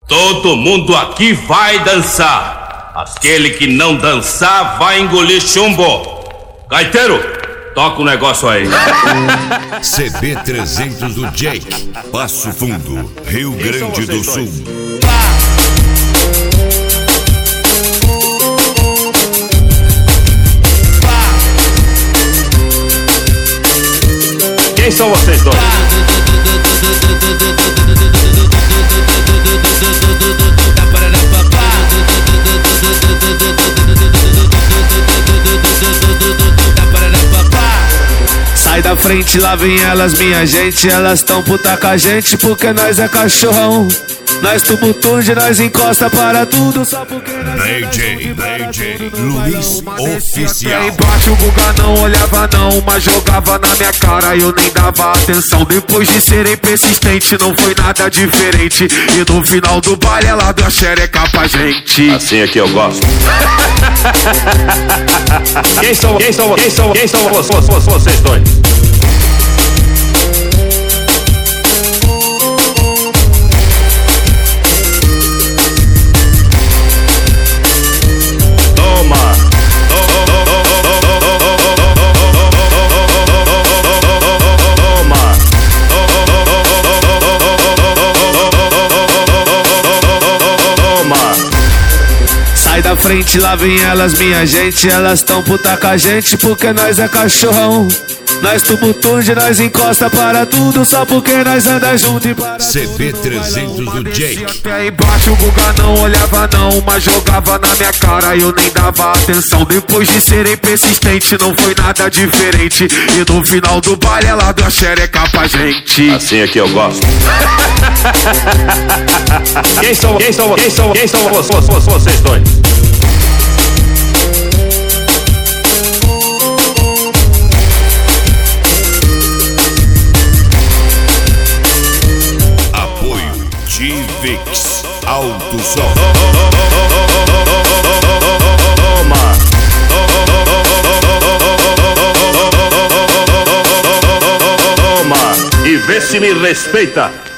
Todo mundo aqui vai dançar. Aquele que não dançar vai engolir chumbo. Gaiteiro, toca o negócio aí. CB300 do Jake, Passo Fundo, Rio Grande do Sul. Quem são vocês dois? Sai da frente, lá vem elas, minha gente. Elas tão puta com a gente porque nós é cachorrão. Nós tumultude, nós encosta para tudo só porque nós DJ Luiz Oficial. Aí embaixo o Guga não olhava não, mas jogava na minha cara e eu nem dava atenção. Depois de serem persistente, não foi nada diferente. E no final do baile ela deu a xereca pra gente. Assim é que eu gosto. Quem são vocês dois? Sai da frente, lá vem elas, minha gente. Elas tão puta com a gente porque nós é cachorrão. Nós tumultude, nós encosta para tudo só porque nós anda junto e para CB300 do Jake. Até embaixo o Guga não olhava não, mas jogava na minha cara e eu nem dava atenção. Depois de serem persistente, não foi nada diferente. E no final do baile ela deu a xereca pra gente. Assim é que eu gosto. Quem são vocês dois? T-Vix Alto Som. E vê se me respeita.